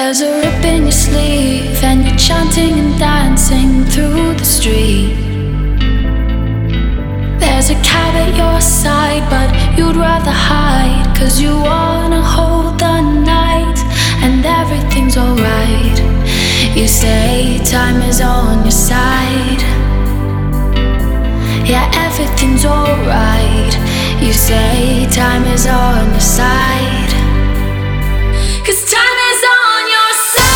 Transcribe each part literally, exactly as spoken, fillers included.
There's a rip in your sleeve and you're chanting and dancing through the street. There's a cab at your side but you'd rather hide, 'cause you wanna hold the night and everything's alright. You say time is on your side. Yeah, everything's alright. You say time is on your side, 'cause time is on your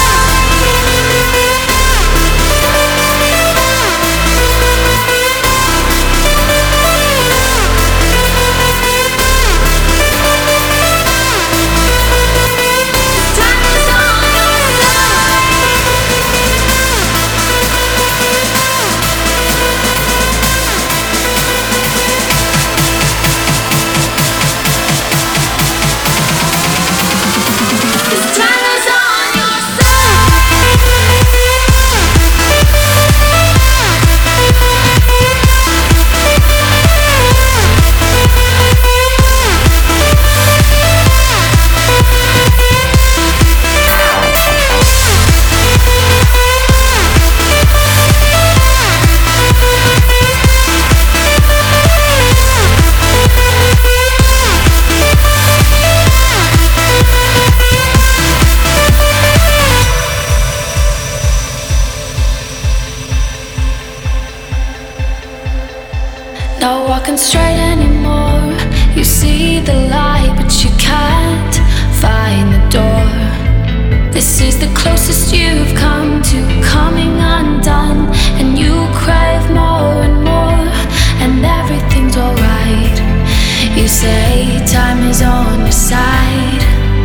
Not walking straight anymore. You see the light but you can't find the door. This is the closest you've come to coming undone, and you crave more and more, and everything's alright. You say time is on your side.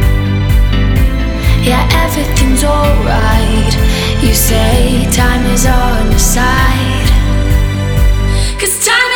Yeah, everything's alright. You say time is on your side, 'cause time